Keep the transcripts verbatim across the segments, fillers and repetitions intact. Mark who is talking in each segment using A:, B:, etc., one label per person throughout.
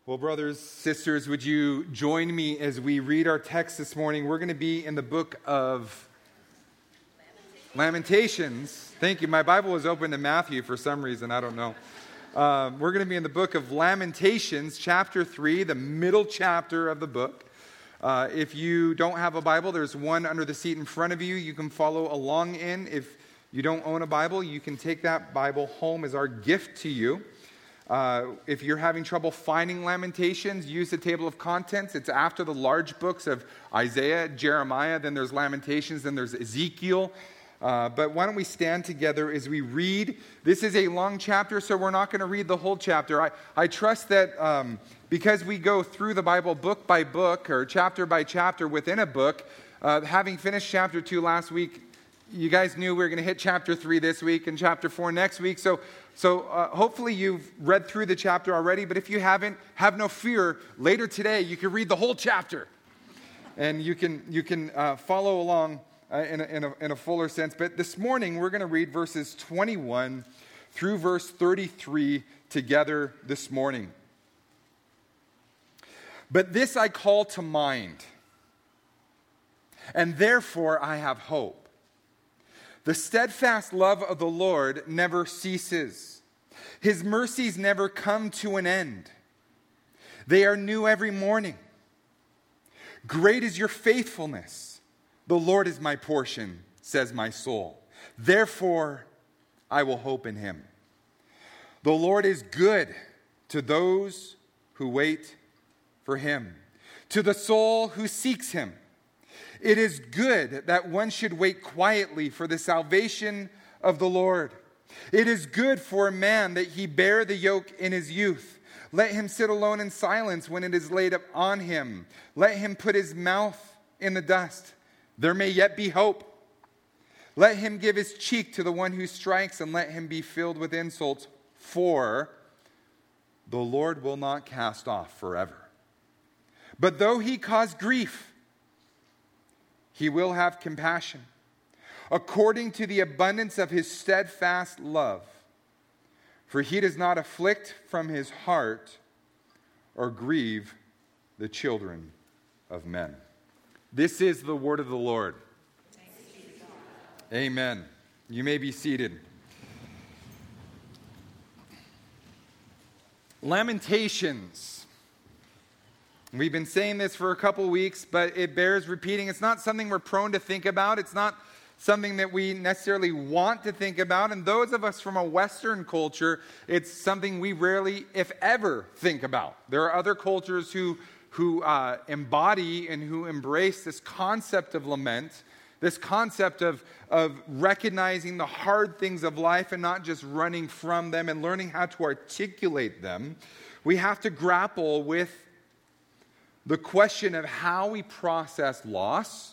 A: Well, brothers, sisters, would you join me as we read our text this morning? We're going to be in the book of Lamentations. Thank you. My Bible was open to Matthew for some reason. I don't know. Um, we're going to be in the book of Lamentations, chapter three, the middle chapter of the book. Uh, if you don't have a Bible, there's one under the seat in front of you. You can follow along in. If you don't own a Bible, you can take that Bible home as our gift to you. Uh, if you're having trouble finding Lamentations, use the table of contents. It's after the large books of Isaiah, Jeremiah, then there's Lamentations, then there's Ezekiel. Uh, but why don't we stand together as we read? This is a long chapter, so we're not going to read the whole chapter. I, I trust that um, because we go through the Bible book by book or chapter by chapter within a book, uh, having finished chapter two last week, you guys knew we were going to hit chapter three this week and chapter four next week. So So uh, hopefully you've read through the chapter already, but if you haven't, have no fear. Later today, you can read the whole chapter, and you can you can uh, follow along uh, in, a, in, a, in a fuller sense. But this morning, we're going to read verses twenty-one through verse thirty-three together this morning. But this I call to mind, and therefore I have hope. The steadfast love of the Lord never ceases. His mercies never come to an end. They are new every morning. Great is your faithfulness. The Lord is my portion, says my soul. Therefore, I will hope in him. The Lord is good to those who wait for him, to the soul who seeks him. It is good that one should wait quietly for the salvation of the Lord. It is good for a man that he bear the yoke in his youth. Let him sit alone in silence when it is laid up on him. Let him put his mouth in the dust. There may yet be hope. Let him give his cheek to the one who strikes, and let him be filled with insults. For the Lord will not cast off forever. But though he cause grief, he will have compassion, according to the abundance of his steadfast love. For he does not afflict from his heart or grieve the children of men. This is the word of the Lord. Amen. You may be seated. Lamentations. We've been saying this for a couple weeks, but it bears repeating. It's not something we're prone to think about. It's not something that we necessarily want to think about. And those of us from a Western culture, it's something we rarely, if ever, think about. There are other cultures who, who uh, embody and who embrace this concept of lament, this concept of, of recognizing the hard things of life and not just running from them and learning how to articulate them. We have to grapple with the question of how we process loss,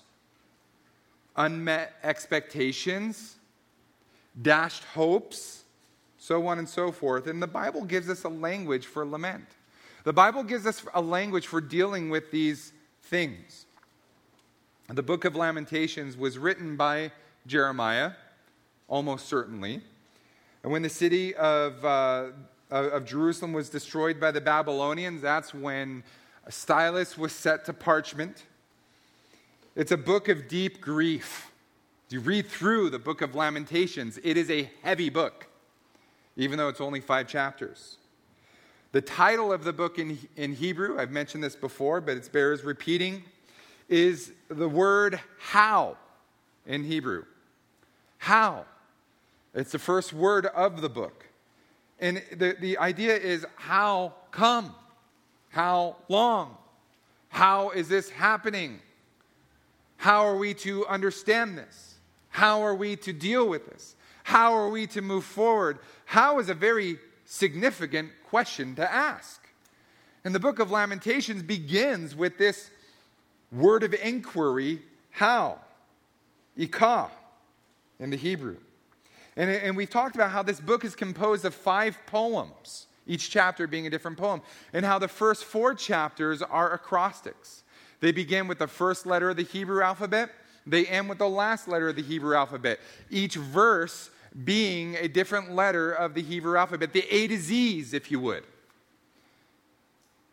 A: unmet expectations, dashed hopes, so on and so forth. And the Bible gives us a language for lament. The Bible gives us a language for dealing with these things. The book of Lamentations was written by Jeremiah, almost certainly. And when the city of, uh, of Jerusalem was destroyed by the Babylonians, that's when a stylus was set to parchment. It's a book of deep grief. You read through the book of Lamentations, it is a heavy book, even though it's only five chapters. The title of the book in, in Hebrew, I've mentioned this before, but it bears repeating, is the word how in Hebrew. How. It's the first word of the book. And the, the idea is how come? How long? How is this happening? How are we to understand this? How are we to deal with this? How are we to move forward? How is a very significant question to ask. And the book of Lamentations begins with this word of inquiry, how? Ikah in the Hebrew. And, and we've talked about how this book is composed of five poems, each chapter being a different poem, and how the first four chapters are acrostics. They begin with the first letter of the Hebrew alphabet. They end with the last letter of the Hebrew alphabet. Each verse being a different letter of the Hebrew alphabet, the A to Z's, if you would.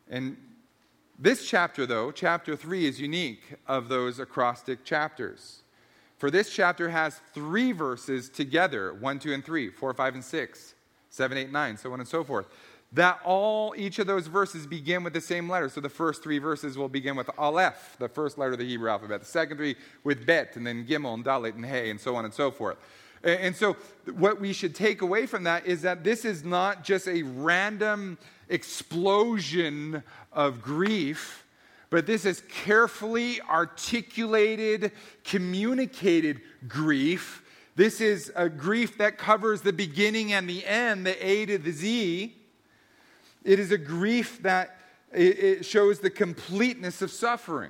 A: And this chapter, though, chapter three, is unique of those acrostic chapters. For this chapter has three verses together, one, two, and three, four, five, and six, seven, eight, nine, so on and so forth. That all, each of those verses begin with the same letter. So the first three verses will begin with Aleph, the first letter of the Hebrew alphabet. The second three with Bet, and then Gimel, and Dalet, and Hey, and so on and so forth. And so what we should take away from that is that this is not just a random explosion of grief, but this is carefully articulated, communicated grief. This is a grief that covers the beginning and the end, the A to the Z. It is a grief that it shows the completeness of suffering.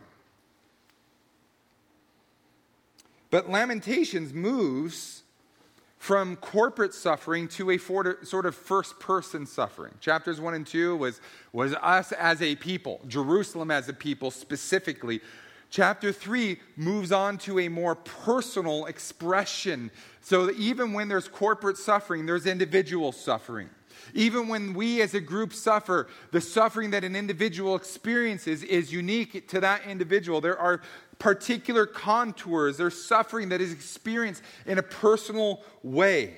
A: But Lamentations moves from corporate suffering to a sort of first-person suffering. Chapters one and two was, was us as a people, Jerusalem as a people specifically. Chapter three moves on to a more personal expression. So that even when there's corporate suffering, there's individual suffering. Even when we as a group suffer, the suffering that an individual experiences is unique to that individual. There are particular contours. There's suffering that is experienced in a personal way.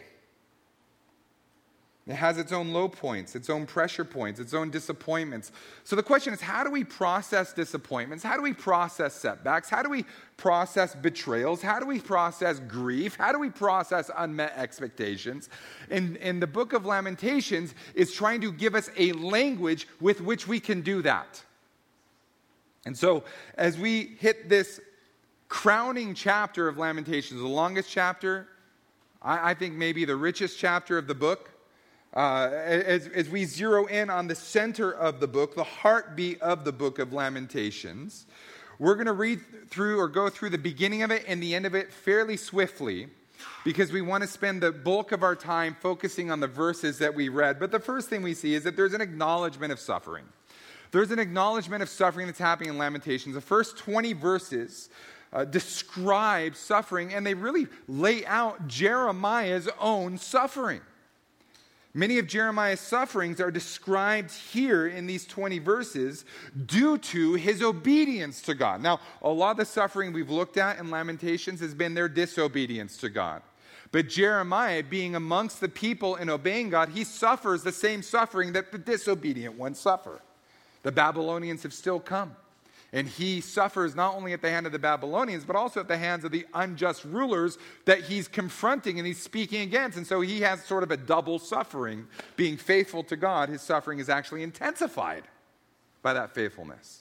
A: It has its own low points, its own pressure points, its own disappointments. So the question is, how do we process disappointments? How do we process setbacks? How do we process betrayals? How do we process grief? How do we process unmet expectations? And, and the book of Lamentations is trying to give us a language with which we can do that. And so as we hit this crowning chapter of Lamentations, the longest chapter, I, I think maybe the richest chapter of the book, Uh, as, as we zero in on the center of the book, the heartbeat of the book of Lamentations, we're going to read through or go through the beginning of it and the end of it fairly swiftly because we want to spend the bulk of our time focusing on the verses that we read. But the first thing we see is that there's an acknowledgement of suffering. There's an acknowledgement of suffering that's happening in Lamentations. The first twenty verses uh, describe suffering, and they really lay out Jeremiah's own suffering. Many of Jeremiah's sufferings are described here in these twenty verses due to his obedience to God. Now, a lot of the suffering we've looked at in Lamentations has been their disobedience to God. But Jeremiah, being amongst the people and obeying God, he suffers the same suffering that the disobedient ones suffer. The Babylonians have still come. And he suffers not only at the hand of the Babylonians, but also at the hands of the unjust rulers that he's confronting and he's speaking against. And so he has sort of a double suffering. Being faithful to God, his suffering is actually intensified by that faithfulness.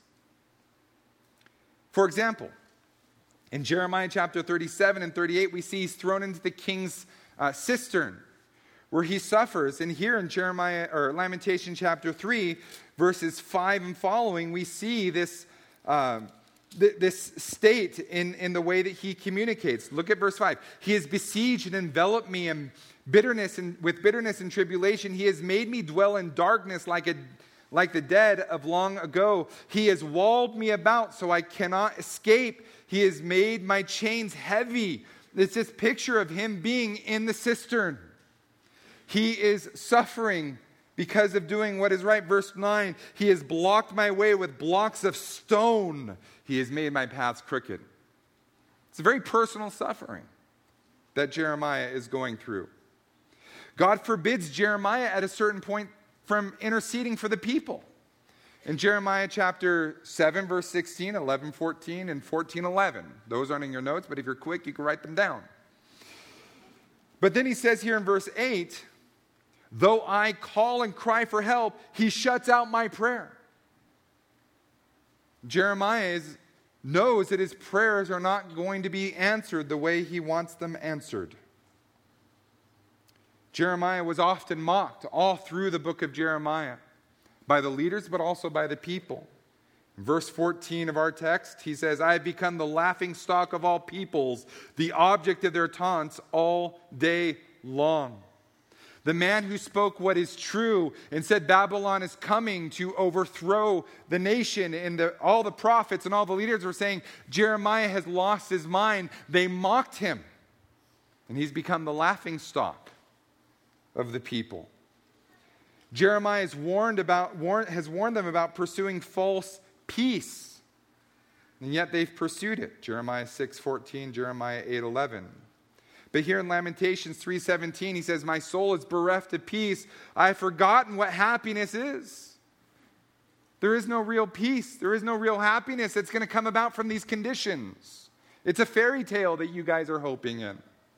A: For example, in Jeremiah chapter thirty-seven and thirty-eight, we see he's thrown into the king's uh, cistern, where he suffers. And here in Jeremiah or Lamentation chapter three, verses five and following, we see this Uh, th- this state in, in the way that he communicates. Look at verse five. He has besieged and enveloped me in bitterness and with bitterness and tribulation. He has made me dwell in darkness like a like the dead of long ago. He has walled me about so I cannot escape. He has made my chains heavy. It's this picture of him being in the cistern. He is suffering because of doing what is right. Verse nine, he has blocked my way with blocks of stone. He has made my paths crooked. It's a very personal suffering that Jeremiah is going through. God forbids Jeremiah at a certain point from interceding for the people. In Jeremiah chapter seven, verse sixteen, eleven, fourteen, and fourteen, eleven. Those aren't in your notes, but if you're quick, you can write them down. But then he says here in verse eight, though I call and cry for help, he shuts out my prayer. Jeremiah is, knows that his prayers are not going to be answered the way he wants them answered. Jeremiah was often mocked all through the book of Jeremiah by the leaders, but also by the people. In verse fourteen of our text, he says, I have become the laughing stock of all peoples, the object of their taunts all day long. The man who spoke what is true and said Babylon is coming to overthrow the nation, and the, all the prophets and all the leaders were saying Jeremiah has lost his mind. They mocked him, and he's become the laughing stock of the people. Jeremiah has warned, about, warn, has warned them about pursuing false peace. And yet they've pursued it. Jeremiah six fourteen, Jeremiah eight eleven. But here in Lamentations three seventeen, he says, my soul is bereft of peace. I have forgotten what happiness is. There is no real peace. There is no real happiness that's going to come about from these conditions. It's a fairy tale that you guys are hoping in.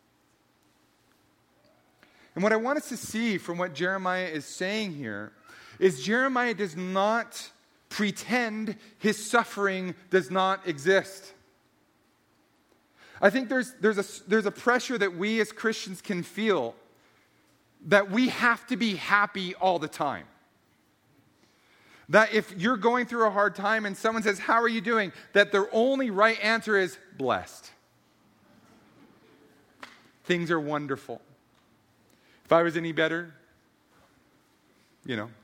A: And what I want us to see from what Jeremiah is saying here is Jeremiah does not pretend his suffering does not exist. I think there's, there's, a, there's a pressure that we as Christians can feel that we have to be happy all the time. That if you're going through a hard time and someone says, how are you doing? That their only right answer is blessed. Things are wonderful. If I was any better, you know.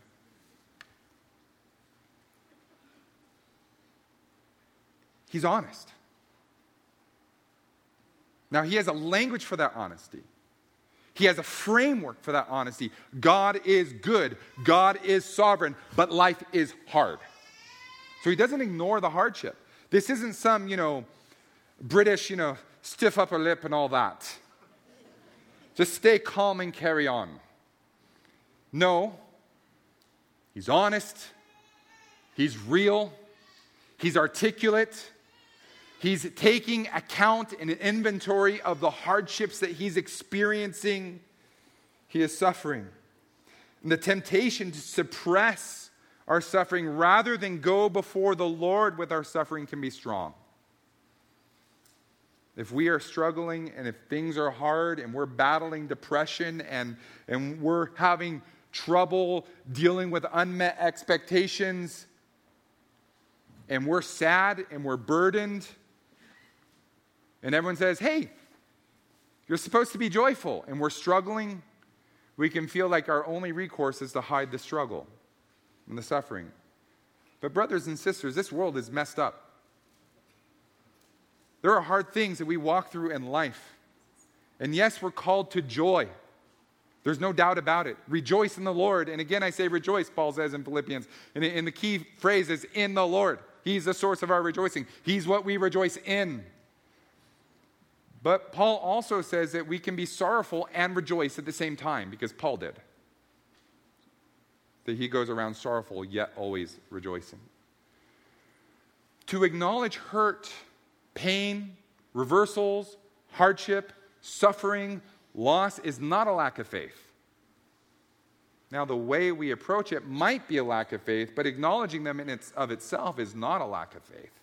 A: He's honest. Now, he has a language for that honesty. He has a framework for that honesty. God is good. God is sovereign. But life is hard. So he doesn't ignore the hardship. This isn't some, you know, British, you know, stiff upper lip and all that. Just stay calm and carry on. No. He's honest. He's real. He's articulate. He's taking account and an inventory of the hardships that he's experiencing. He is suffering. And the temptation to suppress our suffering rather than go before the Lord with our suffering can be strong. If we are struggling and if things are hard and we're battling depression and, and we're having trouble dealing with unmet expectations and we're sad and we're burdened and everyone says, hey, you're supposed to be joyful, and we're struggling, we can feel like our only recourse is to hide the struggle and the suffering. But brothers and sisters, this world is messed up. There are hard things that we walk through in life. And yes, we're called to joy. There's no doubt about it. Rejoice in the Lord. And again, I say rejoice, Paul says in Philippians. And, and the key phrase is in the Lord. He's the source of our rejoicing. He's what we rejoice in. But Paul also says that we can be sorrowful and rejoice at the same time, because Paul did. That he goes around sorrowful, yet always rejoicing. To acknowledge hurt, pain, reversals, hardship, suffering, loss is not a lack of faith. Now, the way we approach it might be a lack of faith, but acknowledging them in its, of itself is not a lack of faith.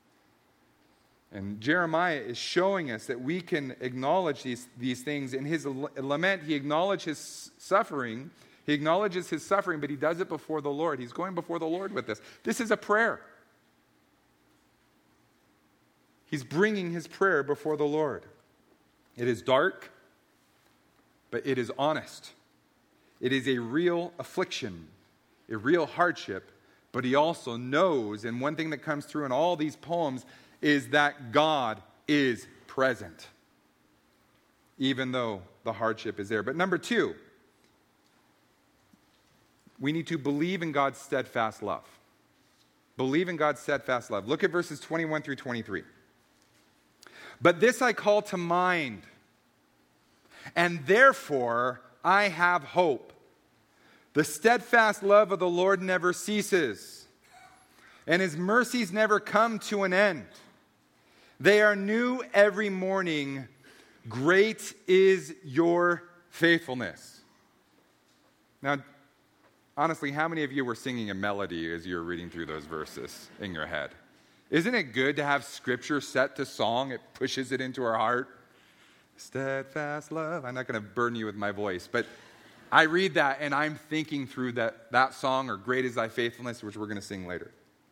A: And Jeremiah is showing us that we can acknowledge these, these things. In his lament, he acknowledges his suffering. He acknowledges his suffering, but he does it before the Lord. He's going before the Lord with this. This is a prayer. He's bringing his prayer before the Lord. It is dark, but it is honest. It is a real affliction, a real hardship, but he also knows, and one thing that comes through in all these poems is that God is present, even though the hardship is there. But number two, we need to believe in God's steadfast love. Believe in God's steadfast love. Look at verses twenty-one through twenty-three. But this I call to mind, and therefore I have hope. The steadfast love of the Lord never ceases, and his mercies never come to an end. They are new every morning. Great is your faithfulness. Now, honestly, how many of you were singing a melody as you were reading through those verses in your head? Isn't it good to have Scripture set to song? It pushes it into our heart. Steadfast love. I'm not going to burden you with my voice, but I read that and I'm thinking through that, that song, or Great is Thy Faithfulness, which we're going to sing later.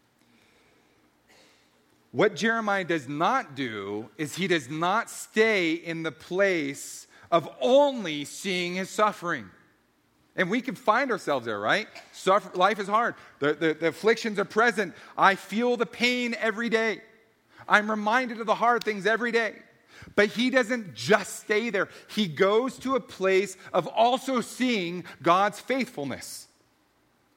A: What Jeremiah does not do is he does not stay in the place of only seeing his suffering. And we can find ourselves there, right? Suffer, life is hard. The, the, the afflictions are present. I feel the pain every day. I'm reminded of the hard things every day. But he doesn't just stay there. He goes to a place of also seeing God's faithfulness.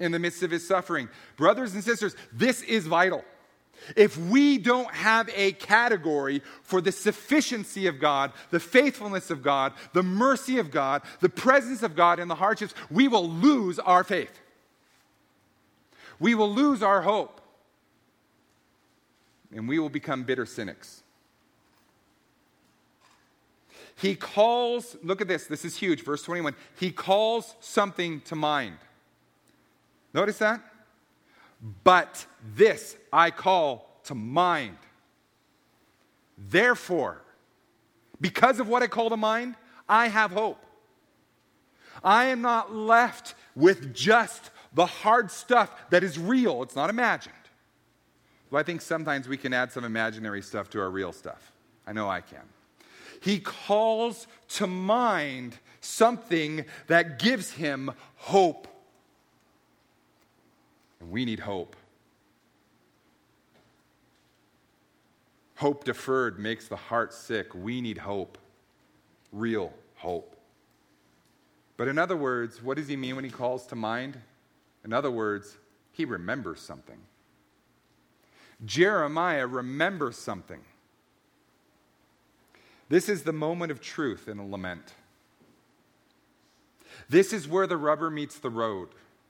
A: in the midst of his suffering. Brothers and sisters, this is vital. If we don't have a category for the sufficiency of God, the faithfulness of God, the mercy of God, the presence of God in the hardships, we will lose our faith. We will lose our hope. And we will become bitter cynics. He calls, look at this, this is huge, verse twenty-one. He calls something to mind. Notice that? But this I call to mind. Therefore, because of what I call to mind, I have hope. I am not left with just the hard stuff that is real. It's not imagined. Well, I think sometimes we can add some imaginary stuff to our real stuff. I know I can. He calls to mind something that gives him hope. And we need hope. Hope deferred makes the heart sick. We need hope. Real hope. But in other words, what does he mean when he calls to mind? In other words, he remembers something. Jeremiah remembers something. This is the moment of truth in a lament. This is where the rubber meets the road.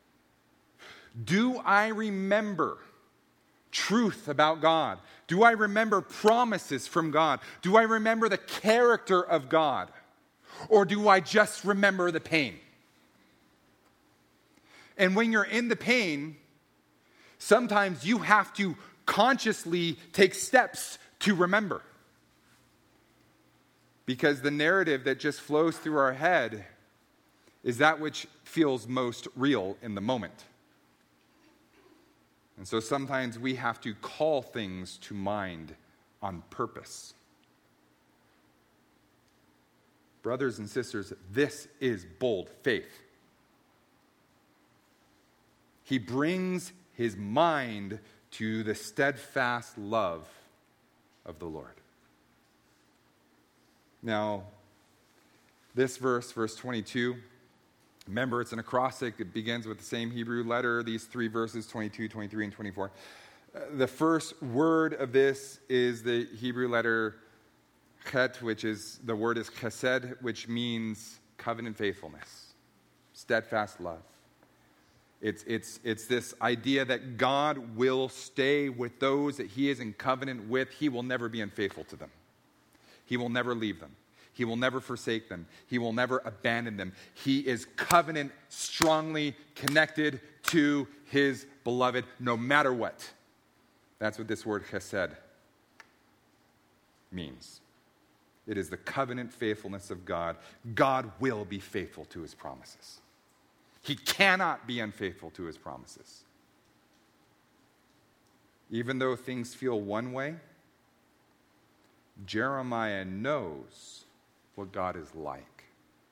A: Do I remember truth about God? Do I remember promises from God? Do I remember the character of God? Or do I just remember the pain? And when you're in the pain, sometimes you have to consciously take steps to remember. Because the narrative that just flows through our head is that which feels most real in the moment. And so sometimes we have to call things to mind on purpose. Brothers and sisters, this is bold faith. He brings his mind to the steadfast love of the Lord. Now, this verse, verse twenty-two, remember it's an acrostic. It begins with the same Hebrew letter, these three verses, twenty-two, twenty-three, and twenty-four. Uh, the first word of this is the Hebrew letter chet, which is, the word is chesed, which means covenant faithfulness, steadfast love. It's, it's, it's this idea that God will stay with those that he is in covenant with. He will never be unfaithful to them. He will never leave them. He will never forsake them. He will never abandon them. He is covenant strongly connected to his beloved no matter what. That's what this word chesed means. It is the covenant faithfulness of God. God will be faithful to his promises. He cannot be unfaithful to his promises. Even though things feel one way, Jeremiah knows what God is like.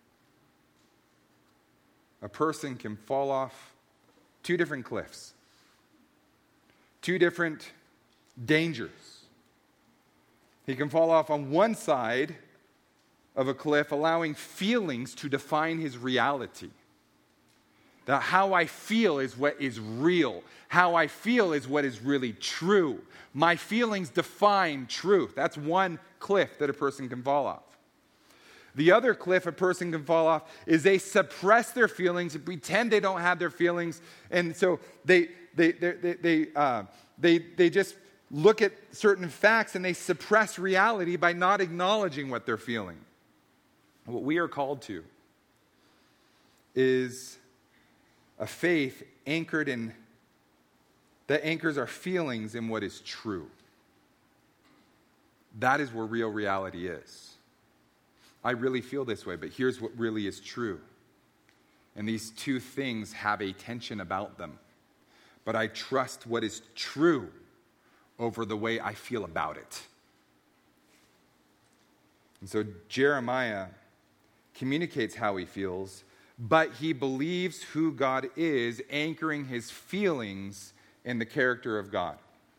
A: A person can fall off two different cliffs, two different dangers. He can fall off on one side of a cliff, allowing feelings to define his reality. That how I feel is what is real. How I feel is what is really true. My feelings define truth. That's one cliff that a person can fall off. The other cliff a person can fall off is they suppress their feelings and pretend they don't have their feelings, and so they they they they they, uh, they, they just look at certain facts and they suppress reality by not acknowledging what they're feeling. What we are called to is a faith anchored in, that anchors our feelings in what is true. That is where real reality is. I really feel this way, but here's what really is true. And these two things have a tension about them. But I trust what is true over the way I feel about it. And so Jeremiah communicates how he feels, but he believes who God is, anchoring his feelings in the character of God.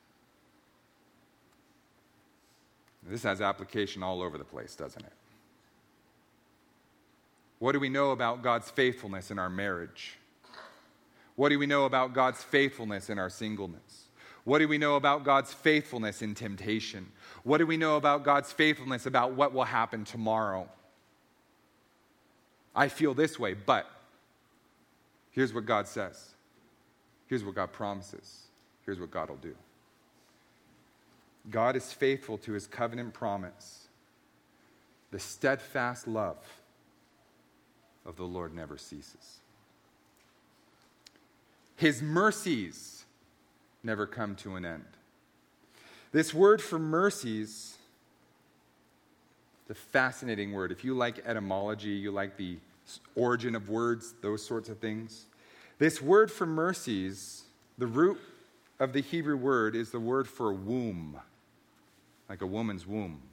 A: This has application all over the place, doesn't it? What do we know about God's faithfulness in our marriage? What do we know about God's faithfulness in our singleness? What do we know about God's faithfulness in temptation? What do we know about God's faithfulness about what will happen tomorrow? I feel this way, but here's what God says. Here's what God promises. Here's what God will do. God is faithful to his covenant promise. The steadfast love of the Lord never ceases. His mercies never come to an end. This word for mercies, it's a fascinating word. If you like etymology, you like the origin of words, those sorts of things. This word for mercies, the root of the Hebrew word is the word for womb, like a woman's womb.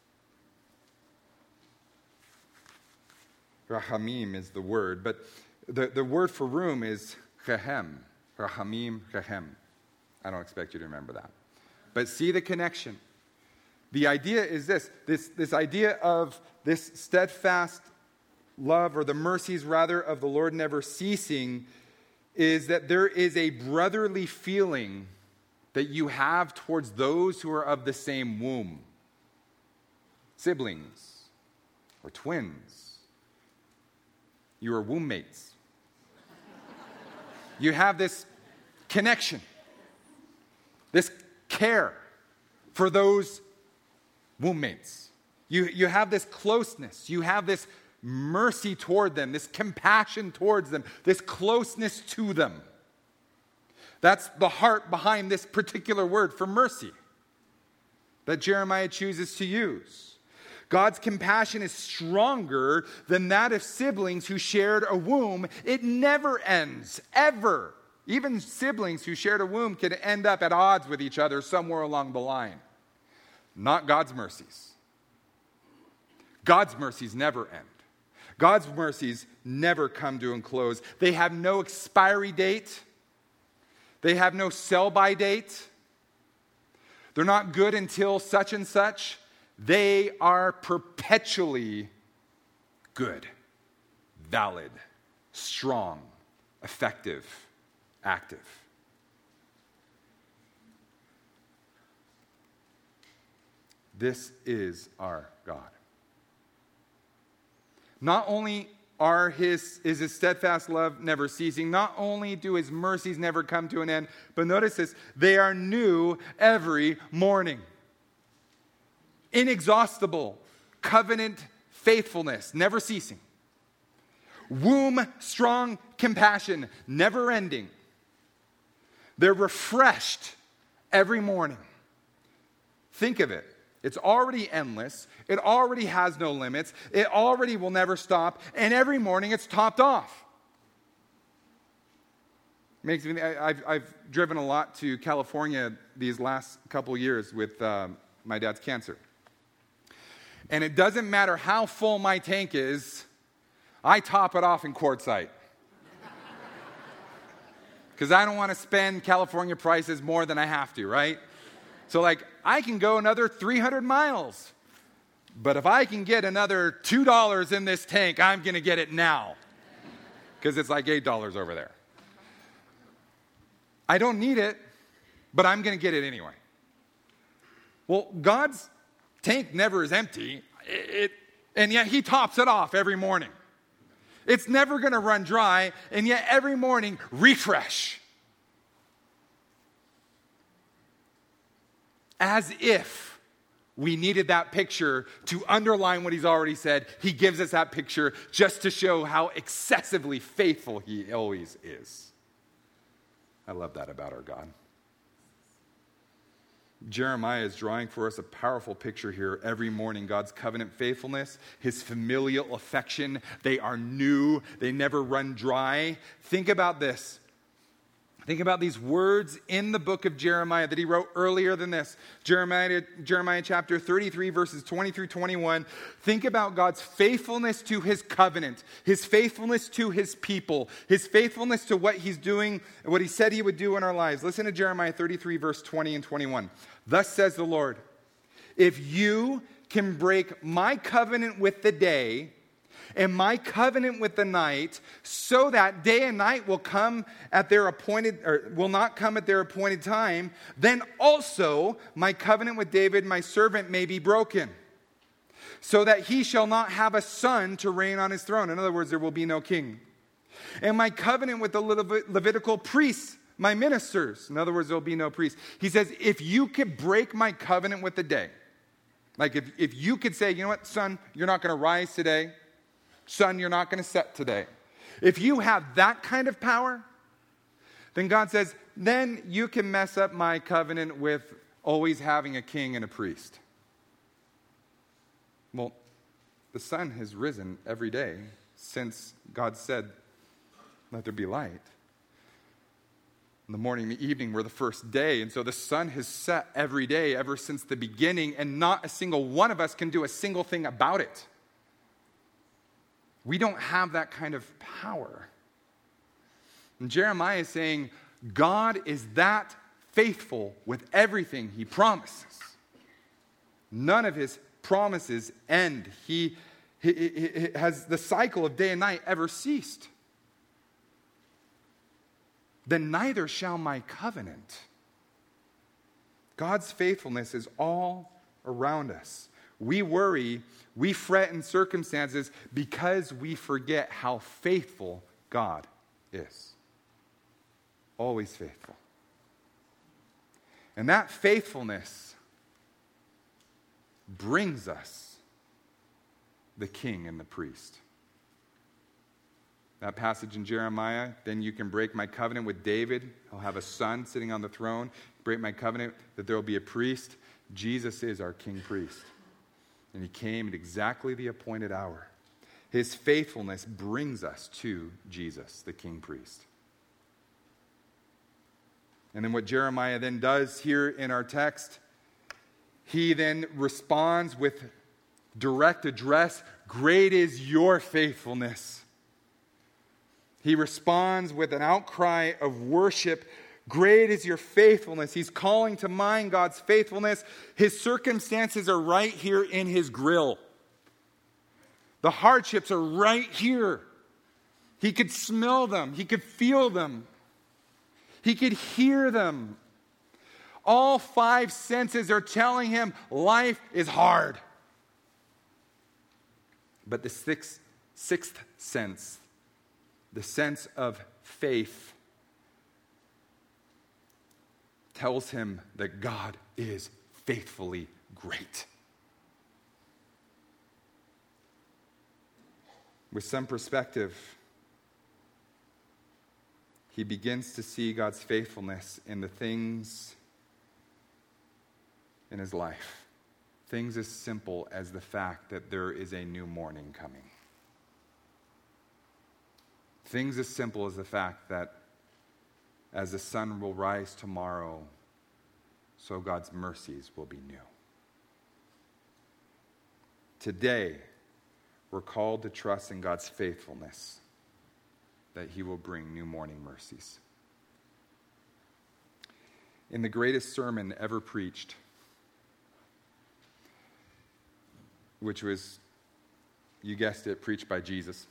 A: Rahamim is the word, but the, the word for womb is chehem. Rahamim, chehem. I don't expect you to remember that. But see the connection. The idea is this, this, this idea of this steadfast love, or the mercies rather, of the Lord never ceasing, is that there is a brotherly feeling that you have towards those who are of the same womb. Siblings or twins. You are womb mates. You have this connection, this care for those womb mates. You, you have this closeness. You have this mercy toward them, this compassion towards them, this closeness to them. That's the heart behind this particular word for mercy that Jeremiah chooses to use. God's compassion is stronger than that of siblings who shared a womb. It never ends, ever. Even siblings who shared a womb can end up at odds with each other somewhere along the line. Not God's mercies. God's mercies never end. God's mercies never come to a close. They have no expiry date. They have no sell-by date. They're not good until such and such. They are perpetually good, valid, strong, effective, active. This is our God. Not only are his, is his steadfast love never ceasing, not only do his mercies never come to an end, but notice this, they are new every morning. Inexhaustible covenant faithfulness, never ceasing. Womb strong compassion, never ending. They're refreshed every morning. Think of it. It's already endless. It already has no limits. It already will never stop. And every morning it's topped off. Makes me. I, I've, I've driven a lot to California these last couple years with uh, my dad's cancer. And it doesn't matter how full my tank is, I top it off in Quartzsite. Because I don't want to spend California prices more than I have to, right? So like, I can go another three hundred miles. But if I can get another two dollars in this tank, I'm going to get it now. Because it's like eight dollars over there. I don't need it, but I'm going to get it anyway. Well, God's tank never is empty, it, it, and yet he tops it off every morning. It's never going to run dry, and yet every morning, refresh. As if we needed that picture to underline what he's already said, he gives us that picture just to show how excessively faithful he always is. I love that about our God. Jeremiah is drawing for us a powerful picture here. Every morning, God's covenant faithfulness, his familial affection, they are new. They never run dry. Think about this. Think about these words in the book of Jeremiah that he wrote earlier than this. Jeremiah, Jeremiah chapter thirty-three, verses twenty through twenty-one. Think about God's faithfulness to his covenant, his faithfulness to his people, his faithfulness to what he's doing, what he said he would do in our lives. Listen to Jeremiah thirty-three, verse twenty and twenty-one. Thus says the Lord, if you can break my covenant with the day and my covenant with the night, so that day and night will come at their appointed, or will not come at their appointed time, then also my covenant with David, my servant, may be broken, so that he shall not have a son to reign on his throne. In other words, there will be no king. And my covenant with the Levit- Levitical priests, my ministers. In other words, there will be no priest. He says, if you could break my covenant with the day, like if, if you could say, you know what, son, you're not going to rise today. Son, you're not going to set today. If you have that kind of power, then God says, then you can mess up my covenant with always having a king and a priest. Well, the sun has risen every day since God said, let there be light. The morning and the evening were the first day, and so the sun has set every day ever since the beginning, and not a single one of us can do a single thing about it. We don't have that kind of power. And Jeremiah is saying, God is that faithful with everything he promises. None of his promises end. He, he, he, he has the cycle of day and night ever ceased. Then neither shall my covenant. God's faithfulness is all around us. We worry, we fret in circumstances because we forget how faithful God is. Always faithful. And that faithfulness brings us the king and the priest. That passage in Jeremiah, then you can break my covenant with David. He'll have a son sitting on the throne. Break my covenant that there will be a priest. Jesus is our king priest. And he came at exactly the appointed hour. His faithfulness brings us to Jesus, the king priest. And then what Jeremiah then does here in our text, he then responds with direct address, great is your faithfulness. He responds with an outcry of worship. Great is your faithfulness. He's calling to mind God's faithfulness. His circumstances are right here in his grill. The hardships are right here. He could smell them. He could feel them. He could hear them. All five senses are telling him life is hard. But the sixth, sixth sense, the sense of faith, tells him that God is faithfully great. With some perspective, he begins to see God's faithfulness in the things in his life. Things as simple as the fact that there is a new morning coming. Things as simple as the fact that as the sun will rise tomorrow, so God's mercies will be new. Today, we're called to trust in God's faithfulness, that he will bring new morning mercies. In the greatest sermon ever preached, which was, you guessed it, preached by Jesus,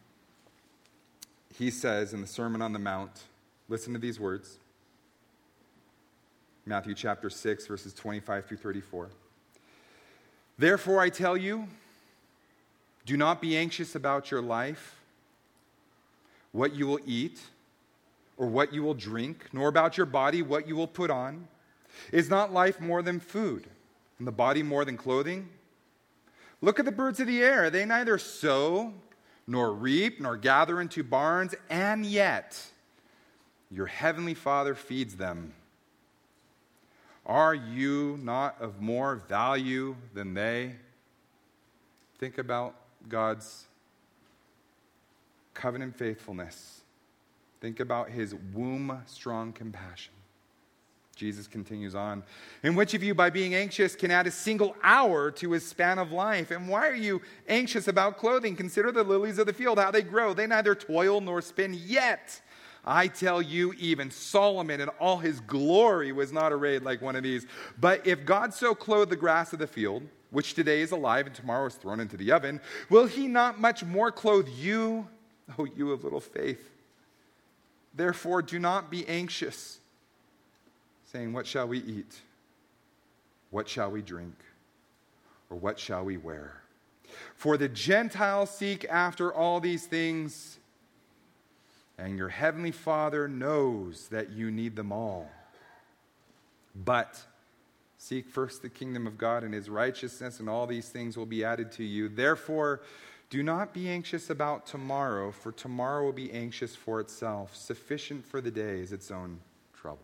A: he says in the Sermon on the Mount, listen to these words, Matthew chapter six, verses twenty-five through thirty-four. Therefore I tell you, do not be anxious about your life, what you will eat, or what you will drink, nor about your body, what you will put on. Is not life more than food, and the body more than clothing? Look at the birds of the air. They neither sow, nor reap, nor gather into barns, and yet your heavenly Father feeds them. Are you not of more value than they? Think about God's covenant faithfulness. Think about his womb-strong compassion. Jesus continues on. And which of you, by being anxious, can add a single hour to his span of life? And why are you anxious about clothing? Consider the lilies of the field, how they grow. They neither toil nor spin. Yet, I tell you, even Solomon in all his glory was not arrayed like one of these. But if God so clothed the grass of the field, which today is alive and tomorrow is thrown into the oven, will he not much more clothe you, O you of little faith? Therefore, do not be anxious, saying, what shall we eat? What shall we drink? Or what shall we wear? For the Gentiles seek after all these things, and your heavenly Father knows that you need them all. But seek first the kingdom of God and his righteousness, and all these things will be added to you. Therefore, do not be anxious about tomorrow, for tomorrow will be anxious for itself. Sufficient for the day is its own trouble.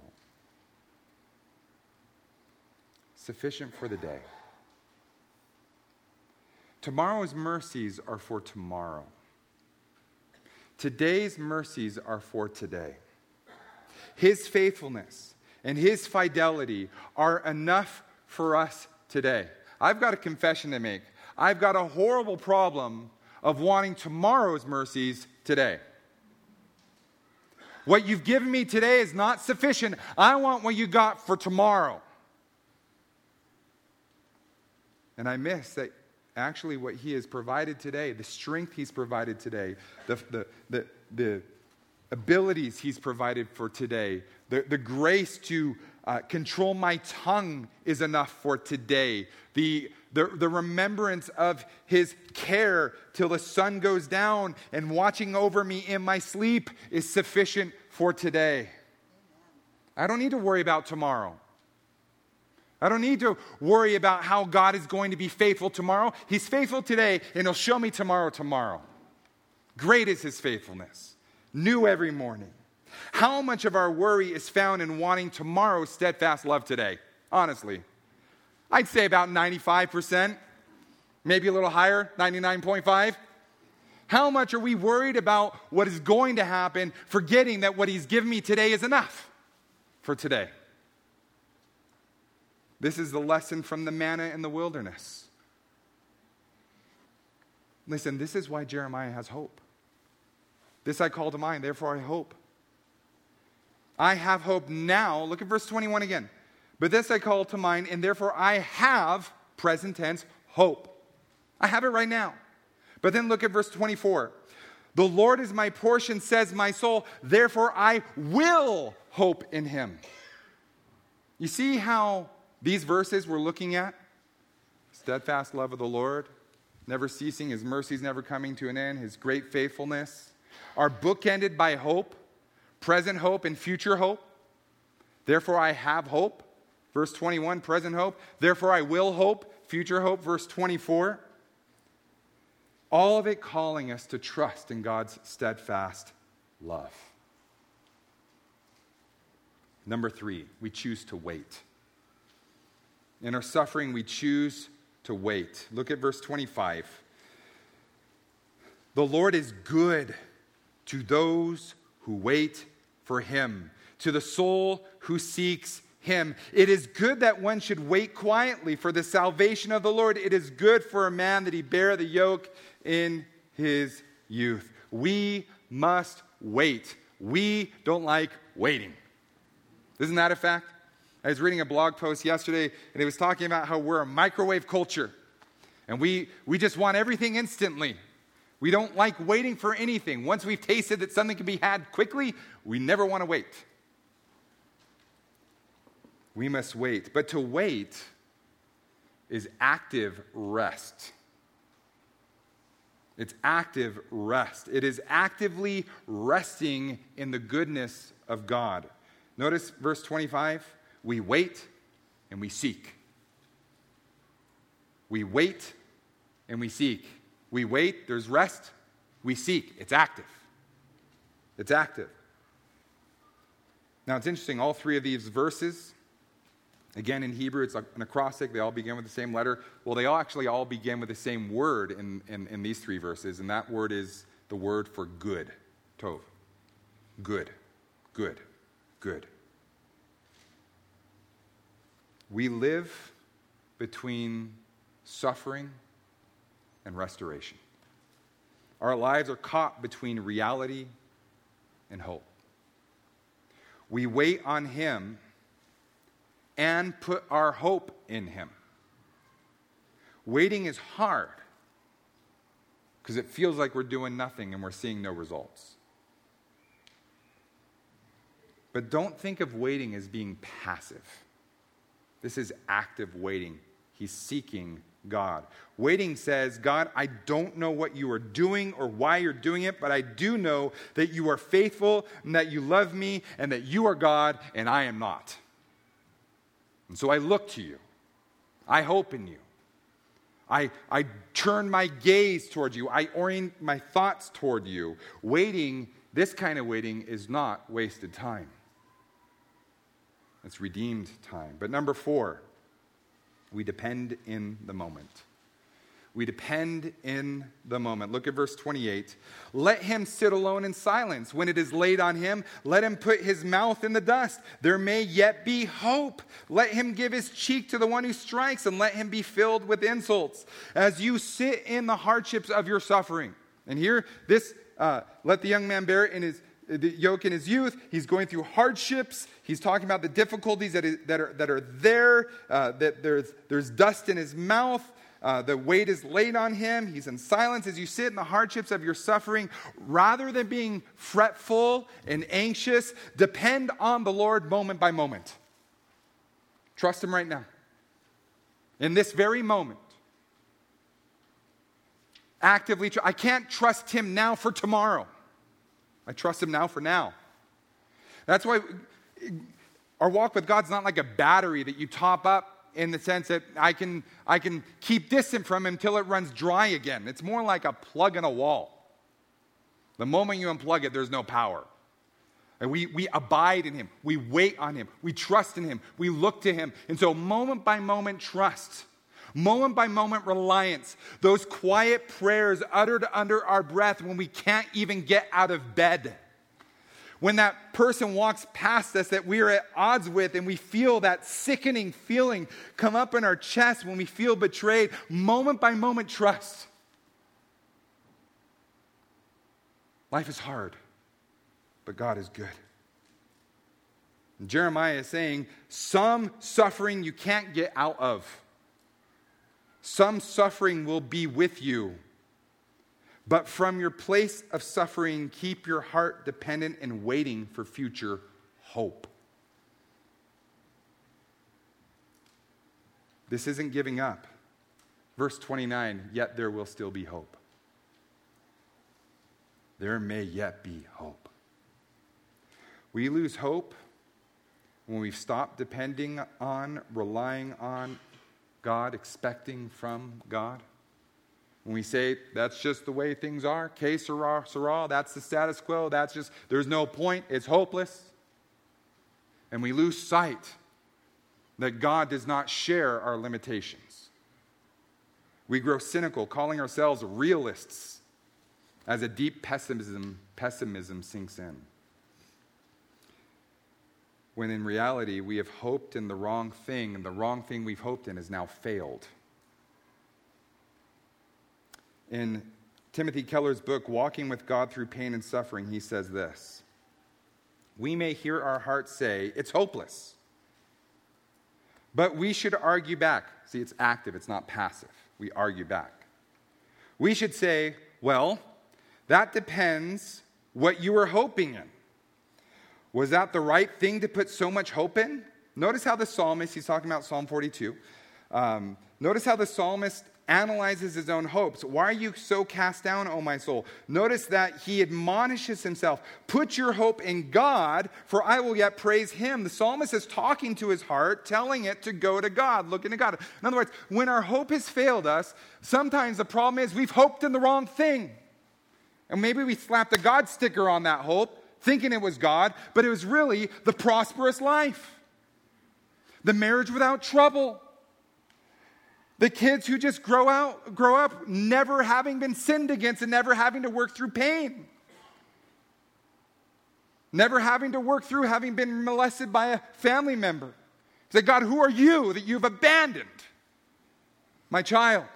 A: Sufficient for the day. Tomorrow's mercies are for tomorrow. Today's mercies are for today. His faithfulness and his fidelity are enough for us today. I've got a confession to make. I've got a horrible problem of wanting tomorrow's mercies today. What you've given me today is not sufficient. I want what you got for tomorrow. And I miss that actually what he has provided today, the strength he's provided today, the, the, the, the abilities he's provided for today, the, the grace to uh, control my tongue is enough for today. The, the, the remembrance of his care till the sun goes down and watching over me in my sleep is sufficient for today. I don't need to worry about tomorrow. I don't need to worry about how God is going to be faithful tomorrow. He's faithful today, and he'll show me tomorrow tomorrow. Great is his faithfulness, new every morning. How much of our worry is found in wanting tomorrow's steadfast love today? Honestly, I'd say about ninety-five percent, maybe a little higher, ninety-nine point five. How much are we worried about what is going to happen, forgetting that what he's given me today is enough for today? This is the lesson from the manna in the wilderness. Listen, this is why Jeremiah has hope. This I call to mind, therefore I hope. I have hope now. Look at verse twenty-one again. But this I call to mind, and therefore I have, present tense, hope. I have it right now. But then look at verse twenty-four. The Lord is my portion, says my soul, therefore I will hope in him. You see how these verses we're looking at, steadfast love of the Lord, never ceasing, his mercies never coming to an end, his great faithfulness, are bookended by hope, present hope and future hope. Therefore I have hope. Verse twenty-one, present hope. Therefore I will hope, future hope. Verse twenty-four. All of it calling us to trust in God's steadfast love. Number three, we choose to wait. In our suffering, we choose to wait. Look at verse twenty-five. The Lord is good to those who wait for him, to the soul who seeks him. It is good that one should wait quietly for the salvation of the Lord. It is good for a man that he bear the yoke in his youth. We must wait. We don't like waiting. Isn't that a fact? I was reading a blog post yesterday, and it was talking about how we're a microwave culture. And we, we just want everything instantly. We don't like waiting for anything. Once we've tasted that something can be had quickly, we never want to wait. We must wait. But to wait is active rest. It's active rest. It is actively resting in the goodness of God. Notice verse twenty-five. We wait and we seek. We wait and we seek. We wait, there's rest. We seek. It's active. It's active. Now it's interesting, all three of these verses, again in Hebrew, it's an acrostic. They all begin with the same letter. Well, they all actually all begin with the same word in, in, in these three verses, and that word is the word for good, tov. Good, good, good. We live between suffering and restoration. Our lives are caught between reality and hope. We wait on him and put our hope in him. Waiting is hard because it feels like we're doing nothing and we're seeing no results. But don't think of waiting as being passive. This is active waiting. He's seeking God. Waiting says, God, I don't know what you are doing or why you're doing it, but I do know that you are faithful and that you love me and that you are God and I am not. And so I look to you. I hope in you. I, I turn my gaze toward you. I orient my thoughts toward you. Waiting, this kind of waiting, is not wasted time. It's redeemed time. But number four, we depend in the moment. We depend in the moment. Look at verse twenty-eight. Let him sit alone in silence. When it is laid on him, let him put his mouth in the dust. There may yet be hope. Let him give his cheek to the one who strikes, and let him be filled with insults. As you sit in the hardships of your suffering. And here, this, uh, let the young man bear it in his the yoke in his youth. He's going through hardships. He's talking about the difficulties that, is, that, are, that are there, uh, that there's, there's dust in his mouth. Uh, the weight is laid on him. He's in silence as you sit in the hardships of your suffering. Rather than being fretful and anxious, depend on the Lord moment by moment. Trust him right now. In this very moment. Actively, tr- I can't trust him now for tomorrow. I trust him now for now. That's why our walk with God's not like a battery that you top up in the sense that I can, I can keep distant from him until it runs dry again. It's more like a plug in a wall. The moment you unplug it, there's no power. And we, we abide in him. We wait on him. We trust in him. We look to him. And so moment by moment trust. Moment by moment reliance. Those quiet prayers uttered under our breath when we can't even get out of bed. When that person walks past us that we are at odds with and we feel that sickening feeling come up in our chest when we feel betrayed, moment by moment trust. Life is hard, but God is good. And Jeremiah is saying, some suffering you can't get out of. Some suffering will be with you. But from your place of suffering, keep your heart dependent and waiting for future hope. This isn't giving up. Verse twenty-nine, yet there will still be hope. There may yet be hope. We lose hope when we've stopped depending on, relying on God, expecting from God. When we say, that's just the way things are, que sera, sera, that's the status quo, that's just, there's no point, it's hopeless. And we lose sight that God does not share our limitations. We grow cynical, calling ourselves realists, as a deep pessimism, pessimism sinks in. When in reality, we have hoped in the wrong thing, and the wrong thing we've hoped in has now failed. In Timothy Keller's book, Walking with God Through Pain and Suffering, he says this: we may hear our hearts say, it's hopeless. But we should argue back. See, it's active, it's not passive. We argue back. We should say, well, that depends what you were hoping in. Was that the right thing to put so much hope in? Notice how the psalmist, he's talking about Psalm forty-two. Um, notice how the psalmist analyzes his own hopes. Why are you so cast down, O my soul? Notice that he admonishes himself. Put your hope in God, for I will yet praise him. The psalmist is talking to his heart, telling it to go to God, looking to God. In other words, when our hope has failed us, sometimes the problem is we've hoped in the wrong thing. And maybe we slapped a God sticker on that hope, thinking it was God, but it was really the prosperous life. The marriage without trouble. The kids who just grow out, grow up never having been sinned against and never having to work through pain. Never having to work through having been molested by a family member. Say, God, who are you that you've abandoned my child?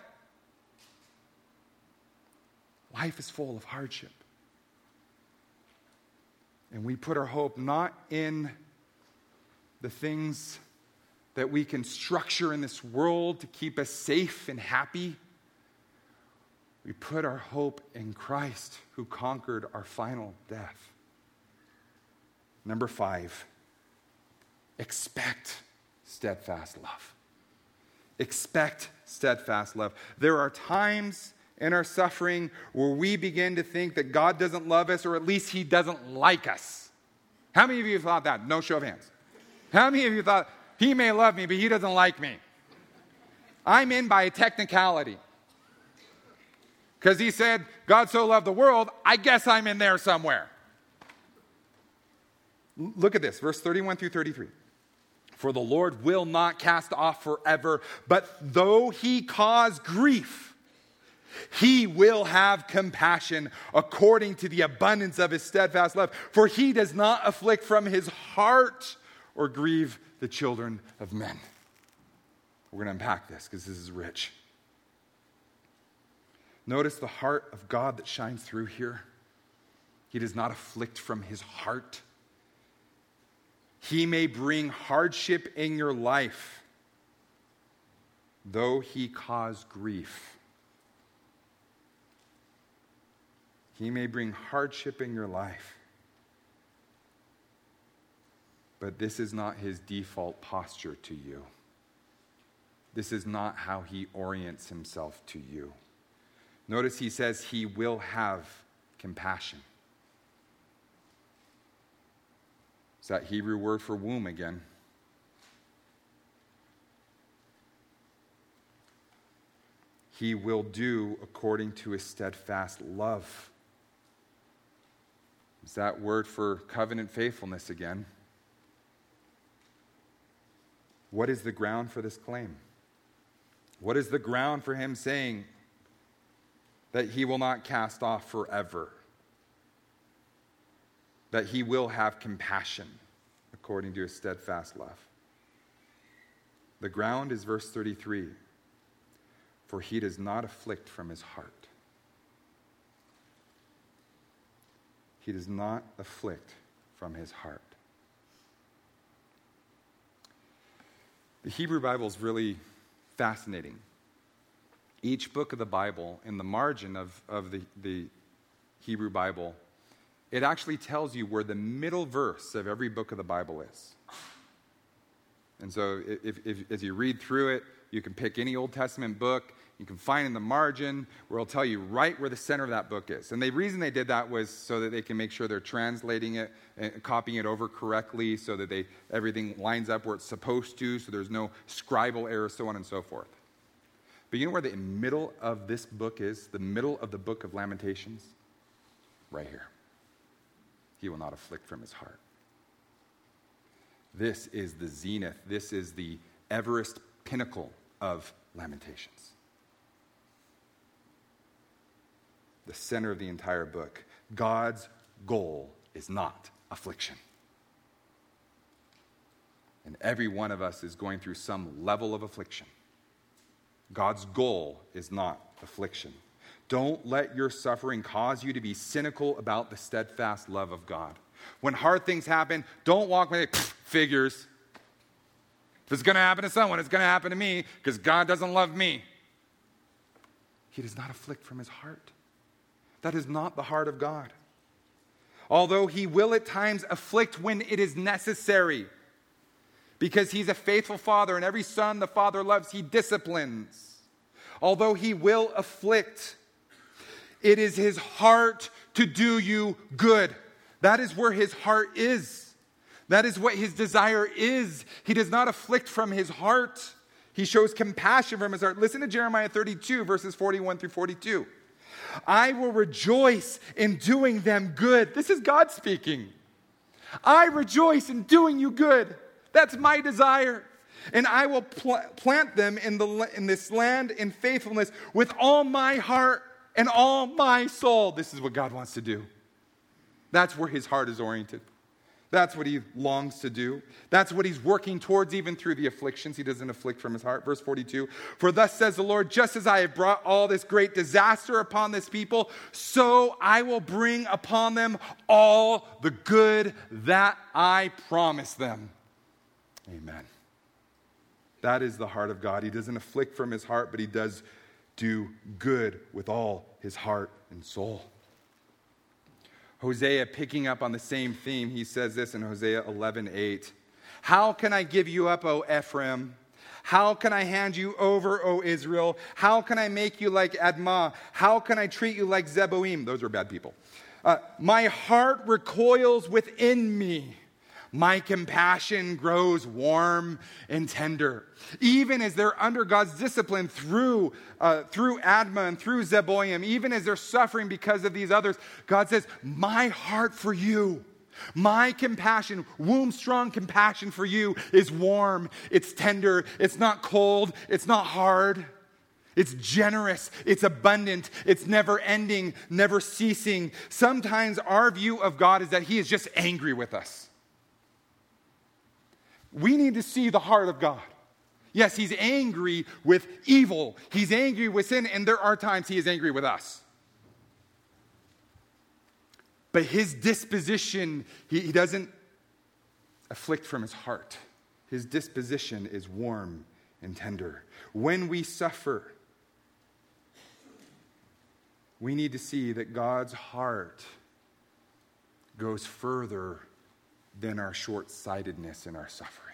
A: Life is full of hardship. And we put our hope not in the things that we can structure in this world to keep us safe and happy. We put our hope in Christ, who conquered our final death. Number five, expect steadfast love. Expect steadfast love. There are times in our suffering where we begin to think that God doesn't love us, or at least he doesn't like us. How many of you have thought that? No show of hands. How many of you thought, he may love me, but he doesn't like me? I'm in by a technicality. Because he said, God so loved the world, I guess I'm in there somewhere. Look at this, verse thirty-one through thirty-three. For the Lord will not cast off forever, but though he cause grief, he will have compassion according to the abundance of his steadfast love. For he does not afflict from his heart or grieve the children of men. We're going to unpack this because this is rich. Notice the heart of God that shines through here. He does not afflict from his heart. He may bring hardship in your life, though he cause grief. He may bring hardship in your life, but this is not his default posture to you. This is not how he orients himself to you. Notice he says he will have compassion. It's that Hebrew word for womb again. He will do according to his steadfast love. It's that word for covenant faithfulness again. What is the ground for this claim? What is the ground for him saying that he will not cast off forever? That he will have compassion according to his steadfast love. The ground is verse thirty-three. For he does not afflict from his heart. He does not afflict from his heart. The Hebrew Bible is really fascinating. Each book of the Bible, in the margin of, of the, the Hebrew Bible, it actually tells you where the middle verse of every book of the Bible is. And so if, if, as you read through it, you can pick any Old Testament book. You can find in the margin where it'll tell you right where the center of that book is. And the reason they did that was so that they can make sure they're translating it and copying it over correctly so that they everything lines up where it's supposed to, so there's no scribal error, so on and so forth. But you know where the middle of this book is? The middle of the book of Lamentations? Right here. He will not afflict from his heart. This is the zenith. This is the Everest pinnacle of Lamentations. The center of the entire book. God's goal is not affliction. And every one of us is going through some level of affliction. God's goal is not affliction. Don't let your suffering cause you to be cynical about the steadfast love of God. When hard things happen, don't walk away, figures. If it's going to happen to someone, it's going to happen to me because God doesn't love me. He does not afflict from his heart. That is not the heart of God. Although he will at times afflict when it is necessary, because he's a faithful father, and every son the father loves, he disciplines. Although he will afflict, it is his heart to do you good. That is where his heart is. That is what his desire is. He does not afflict from his heart. He shows compassion from his heart. Listen to Jeremiah thirty-two, verses forty-one through forty-two. I will rejoice in doing them good. This is God speaking. I rejoice in doing you good. That's my desire. And I will pl- plant them in, the, in this land in faithfulness with all my heart and all my soul. This is what God wants to do. That's where his heart is oriented. That's what he longs to do. That's what he's working towards even through the afflictions. He doesn't afflict from his heart. Verse forty-two, for thus says the Lord, just as I have brought all this great disaster upon this people, so I will bring upon them all the good that I promised them. Amen. That is the heart of God. He doesn't afflict from his heart, but he does do good with all his heart and soul. Hosea, picking up on the same theme, he says this in Hosea eleven eight. How can I give you up, O Ephraim? How can I hand you over, O Israel? How can I make you like Admah? How can I treat you like Zeboim? Those are bad people. Uh, my heart recoils within me. My compassion grows warm and tender. Even as they're under God's discipline through, uh, through Admah and through Zeboim, even as they're suffering because of these others, God says, my heart for you, my compassion, womb-strong compassion for you is warm, it's tender, it's not cold, it's not hard. It's generous, it's abundant, it's never ending, never ceasing. Sometimes our view of God is that he is just angry with us. We need to see the heart of God. Yes, he's angry with evil. He's angry with sin, and there are times he is angry with us. But his disposition, he, he doesn't afflict from his heart. His disposition is warm and tender. When we suffer, we need to see that God's heart goes further than our short-sightedness in our suffering.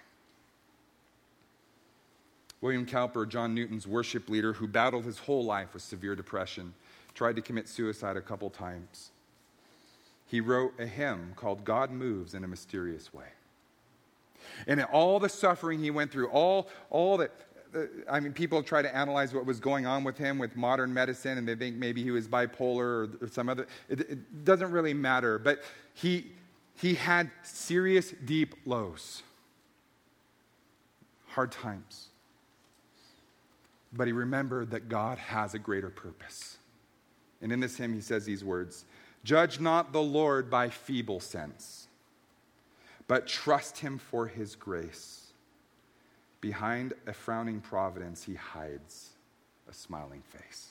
A: William Cowper, John Newton's worship leader, who battled his whole life with severe depression, tried to commit suicide a couple times. He wrote a hymn called God Moves in a Mysterious Way. And in all the suffering he went through, all, all that, uh, I mean, people try to analyze what was going on with him with modern medicine, and they think maybe he was bipolar or, or some other, it, it doesn't really matter. But he, he had serious, deep lows, hard times. But he remembered that God has a greater purpose. And in this hymn, he says these words, "Judge not the Lord by feeble sense, but trust him for his grace. Behind a frowning providence, he hides a smiling face."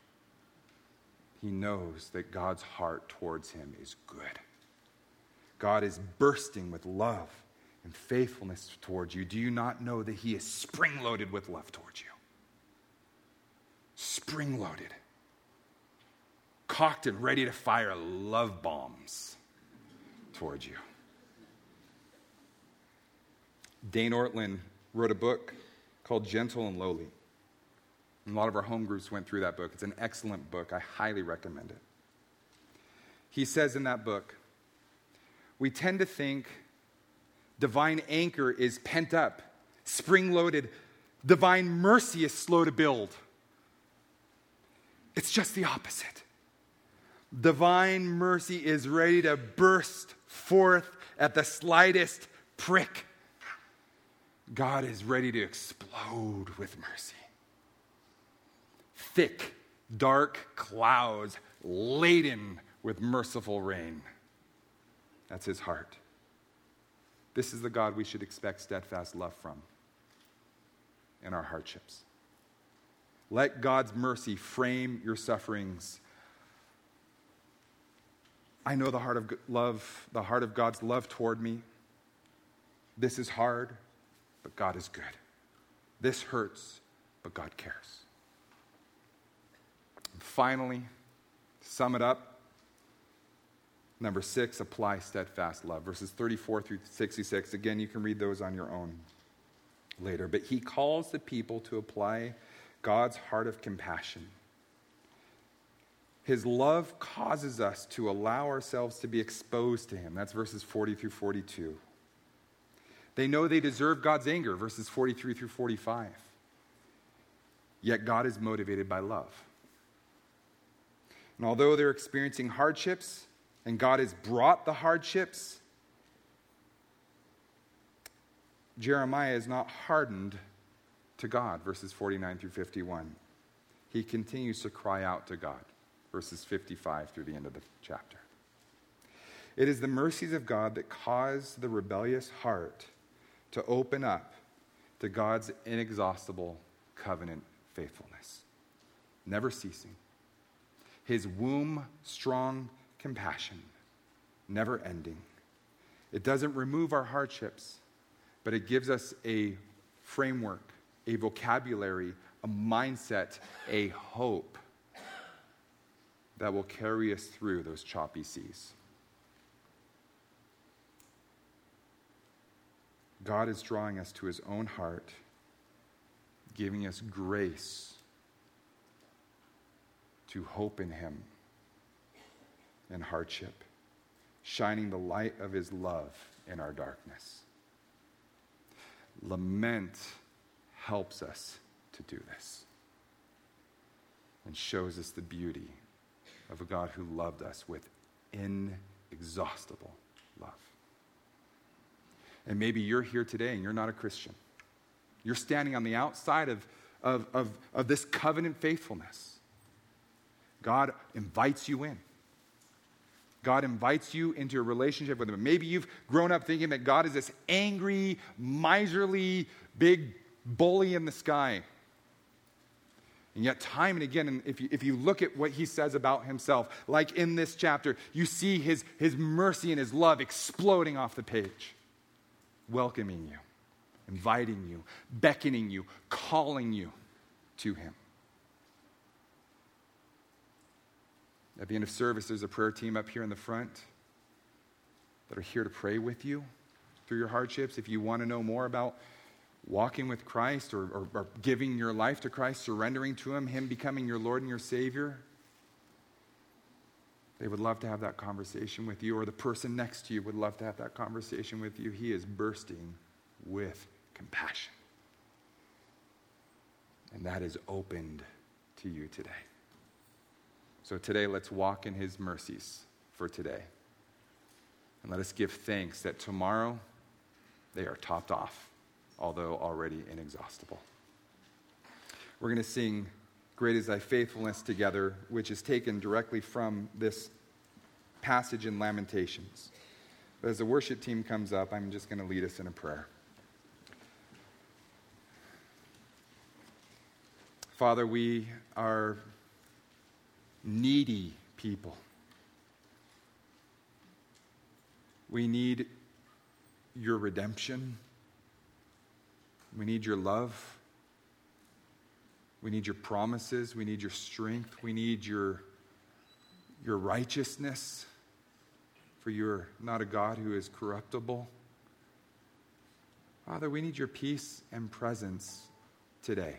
A: He knows that God's heart towards him is good. God is bursting with love and faithfulness towards you. Do you not know that he is spring-loaded with love towards you? Spring-loaded. Cocked and ready to fire love bombs towards you. Dane Ortlund wrote a book called Gentle and Lowly. And a lot of our home groups went through that book. It's an excellent book. I highly recommend it. He says in that book, we tend to think divine anchor is pent up, spring-loaded. Divine mercy is slow to build. It's just the opposite. Divine mercy is ready to burst forth at the slightest prick. God is ready to explode with mercy. Thick, dark clouds laden with merciful rain. That's his heart. This is the God we should expect steadfast love from in our hardships. Let God's mercy frame your sufferings. I know the heart of love, the heart of God's love toward me. This is hard, but God is good. This hurts, but God cares. And finally, to sum it up, number six, apply steadfast love. Verses thirty-four through sixty-six. Again, you can read those on your own later. But he calls the people to apply God's heart of compassion. His love causes us to allow ourselves to be exposed to him. That's verses forty through forty-two. They know they deserve God's anger, verses forty-three through forty-five. Yet God is motivated by love. And although they're experiencing hardships, and God has brought the hardships, Jeremiah is not hardened to God, verses forty-nine through fifty-one. He continues to cry out to God, verses fifty-five through the end of the chapter. It is the mercies of God that cause the rebellious heart to open up to God's inexhaustible covenant faithfulness, never ceasing. His womb-strong compassion, never ending. It doesn't remove our hardships, but it gives us a framework a vocabulary, a mindset, a hope that will carry us through those choppy seas. God is drawing us to his own heart, giving us grace to hope in him in hardship, shining the light of his love in our darkness. Lament helps us to do this and shows us the beauty of a God who loved us with inexhaustible love. And maybe you're here today and you're not a Christian. You're standing on the outside of, of, of, of this covenant faithfulness. God invites you in. God invites you into a relationship with him. Maybe you've grown up thinking that God is this angry, miserly, big bully in the sky. And yet time and again, and if you, if you look at what he says about himself, like in this chapter, you see his, his mercy and his love exploding off the page, welcoming you, inviting you, beckoning you, calling you to him. At the end of service, there's a prayer team up here in the front that are here to pray with you through your hardships. If you want to know more about walking with Christ or, or, or giving your life to Christ, surrendering to him, him becoming your Lord and your Savior, they would love to have that conversation with you, or the person next to you would love to have that conversation with you. He is bursting with compassion. And that is opened to you today. So today, let's walk in his mercies for today. And let us give thanks that tomorrow they are topped off, although already inexhaustible. We're going to sing Great is Thy Faithfulness together, which is taken directly from this passage in Lamentations. But as the worship team comes up, I'm just going to lead us in a prayer. Father, we are needy people. We need your redemption. We need your love. We need your promises. We need your strength. We need your, your righteousness. For you're not a God who is corruptible. Father, we need your peace and presence today.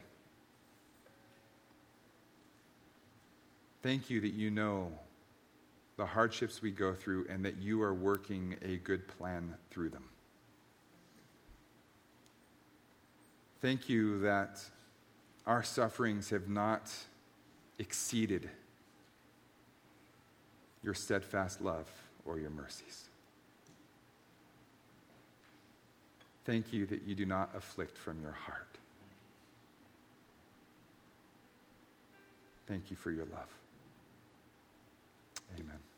A: Thank you that you know the hardships we go through and that you are working a good plan through them. Thank you that our sufferings have not exceeded your steadfast love or your mercies. Thank you that you do not afflict from your heart. Thank you for your love. Amen.